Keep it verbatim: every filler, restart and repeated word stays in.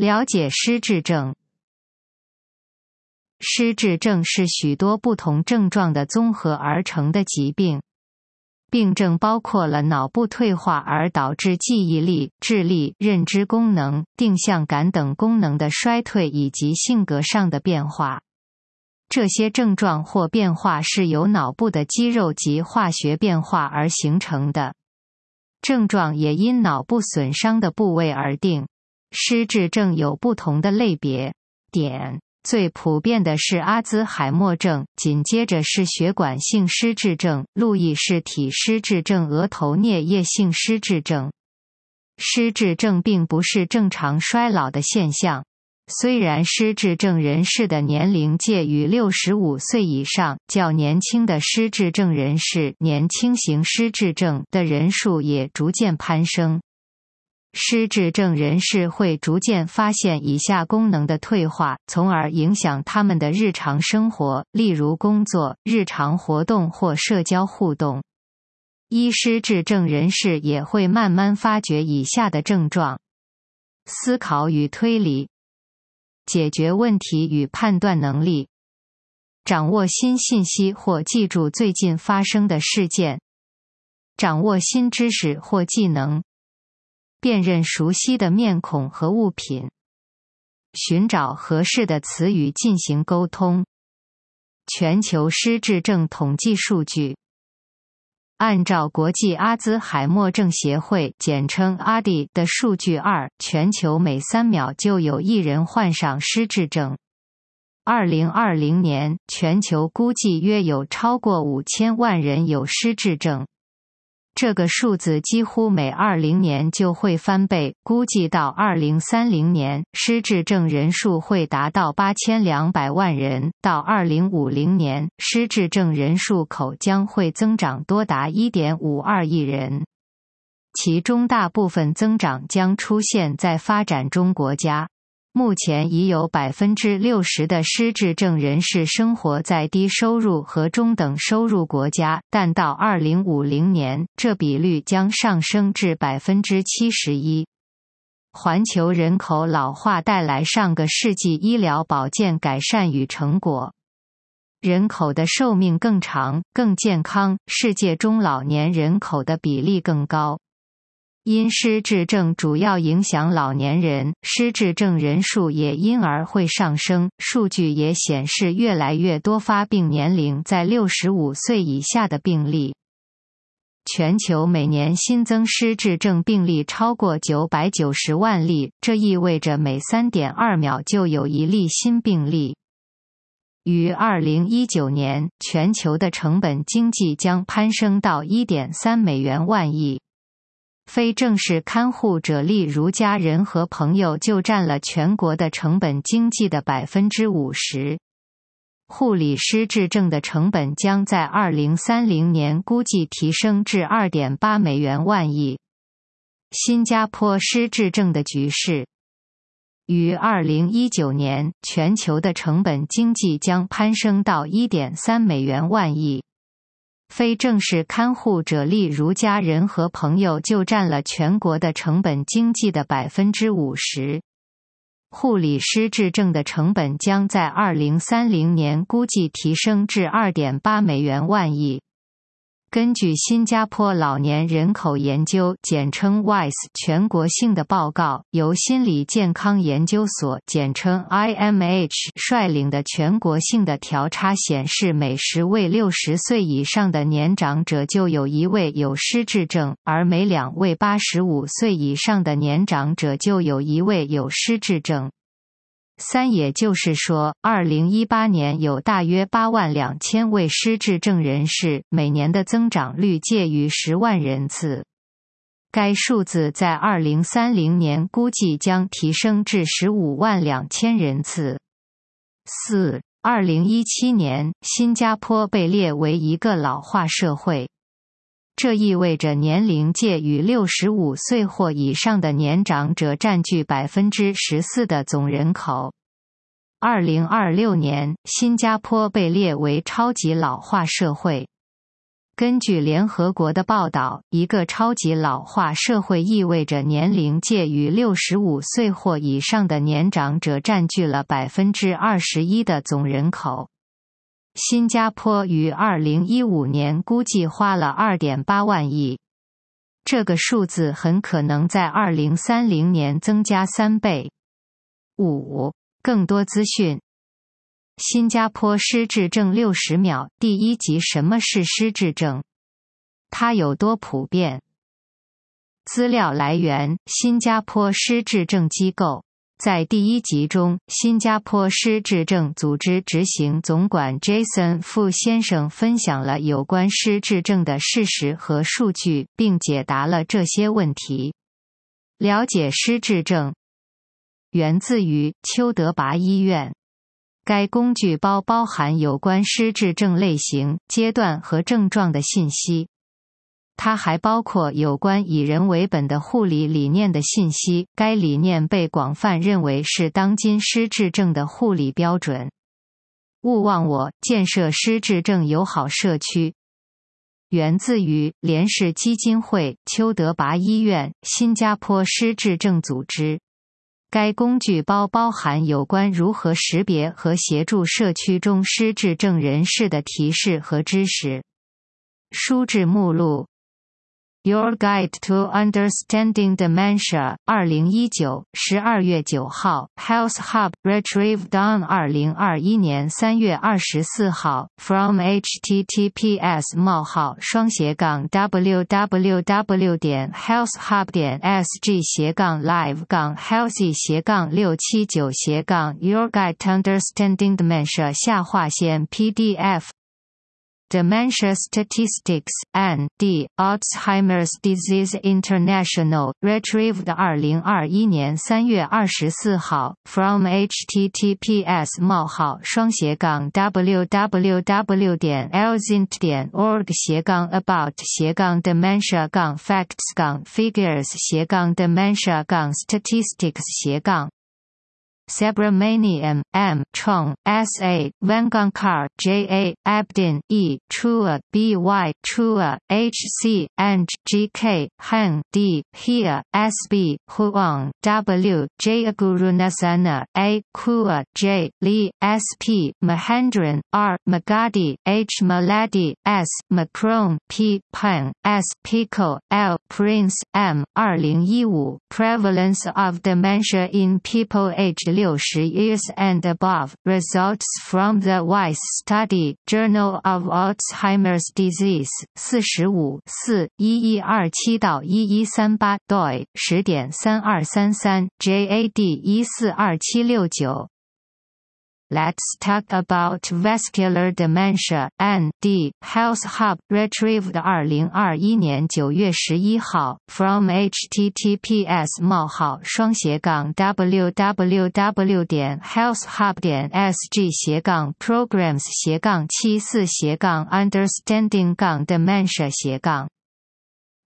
了解失智症。失智症是许多不同症状的综合而成的疾病。病症包括了脑部退化而导致记忆力、智力、认知功能、定向感等功能的衰退以及性格上的变化。这些症状或变化是由脑部的肌肉及化学变化而形成的。症状也因脑部损伤的部位而定。失智症有不同的类别。点最普遍的是阿兹海默症，紧接着是血管性失智症、路易氏体失智症、额头颞叶性失智症。失智症并不是正常衰老的现象，虽然失智症人士的年龄介于六十五岁以上，较年轻的失智症人士年轻型失智症的人数也逐渐攀升。失智症人士会逐渐发现以下功能的退化，从而影响他们的日常生活，例如工作、日常活动或社交互动。一失智症人士也会慢慢发觉以下的症状：思考与推理，解决问题与判断能力，掌握新信息或记住最近发生的事件，掌握新知识或技能，辨认熟悉的面孔和物品，寻找合适的词语进行沟通。全球失智症统计数据。按照国际阿兹海默症协会简称 A D 的数据，二全球每三秒就有一人患上失智症。二零二零年，全球估计约有超过五千万人有失智症。这个数字几乎每二十年就会翻倍，估计到二零三零年，失智症人数会达到八千两百万人，到二零五零年，失智症人数口将会增长多达 一点五二亿人。其中大部分增长将出现在发展中国家。目前已有 百分之六十 的失智症人士生活在低收入和中等收入国家，但到二零五零年，这比率将上升至 百分之七十一。环球人口老化带来上个世纪医疗保健改善与成果。人口的寿命更长、更健康，世界中老年人口的比例更高。因失智症主要影响老年人，失智症人数也因而会上升。数据也显示，越来越多发病年龄在六十五岁以下的病例。全球每年新增失智症病例超过九百九十万例，这意味着每 三点二秒就有一例新病例。于二零一九年，全球的成本经济将攀升到 一点三美元万亿。非正式看护者例如家人和朋友就占了全国的成本经济的 百分之五十。护理失智症的成本将在二零三零年估计提升至 二点八美元万亿。新加坡失智症的局势。于二零一九年，全球的成本经济将攀升到 一点三美元万亿。非正式看护者例如家人和朋友就占了全国的成本经济的 百分之五十。护理失智症的成本将在二零三零年估计提升至 二点八美元万亿。根据新加坡老年人口研究简称 W I S E 全国性的报告，由心理健康研究所简称 I M H 率领的全国性的调查显示，每十位六十岁以上的年长者就有一位有失智症，而每两位八十五岁以上的年长者就有一位有失智症。三也就是说，二零一八年有大约八万两千位失智症人士，每年的增长率介于十万人次。该数字在二零三零年估计将提升至十五万两千人次。四、二零一七年，新加坡被列为一个老化社会。这意味着年龄介于六十五岁或以上的年长者占据 百分之十四 的总人口。二零二六年，新加坡被列为超级老化社会。 根据联合国的报道，一个超级老化社会意味着年龄介于六十五岁或以上的年长者占据了 百分之二十一 的总人口。新加坡于二零一五年估计花了 二点八万亿，这个数字很可能在二零三零年增加三倍。五、更多资讯。新加坡失智症六十秒。第一集，什么是失智症？它有多普遍？资料来源：新加坡失智症机构。在第一集中，新加坡失智症组织执行总管 Jason 傅先生分享了有关失智症的事实和数据，并解答了这些问题。了解失智症。源自于邱德拔医院。该工具包包含有关失智症类型、阶段和症状的信息。它还包括有关以人为本的护理理念的信息，该理念被广泛认为是当今失智症的护理标准。勿忘我，建设失智症友好社区。源自于联世基金会、邱德拔医院、新加坡失智症组织。该工具包包含有关如何识别和协助社区中失智症人士的提示和知识。书志目录 Your Guide to Understanding Dementia 二零一九 十二月九号 Health Hub Retrieved on 二零二一年三月二十四号 From https 冒号双斜杠 www 点 healthhub 点 sg 斜杠 live 杠 healthy 斜杠六七九斜杠 Your Guide to Understanding Dementia 下划线 P D F Dementia Statistics and D. Alzheimer's Disease International Retrieved 二零二一年三月二十四号 From https 冒号双斜杠 www 点 elzint 点 org 斜杠 about 斜杠 dementia 杠 facts 杠 figures 斜杠 dementia 杠 statistics 斜杠Subramaniam, M. Chong, S. A. Vengankar, J. A. Abdin, E. Chua, B. Y. Chua, H. C. Anj, G. K. Hang, D. Hia, S. B. Huang, W. J. Agurunasana, A. Kua, J. Lee, S. P. Mahendran, R. Magadi, H. Maladi, S. Macron, P. Pang, S. Pico, L. Prince, M. 二零一五 Prevalence of Dementia in People Aged sixty years and above, results from the WISE study, Journal of Alzheimer's Disease, 四十五 四 一一二七到一一三八 doi 十点三二三三 J A D 一四二七六九。Let's talk about vascular dementia and D. Health Hub retrieved 二零二一年九月十一号 from https 冒号双斜杠 www 点 healthhub 点 sg 斜杠 programs 斜杠七四斜杠 understanding 杠 dementia 斜杠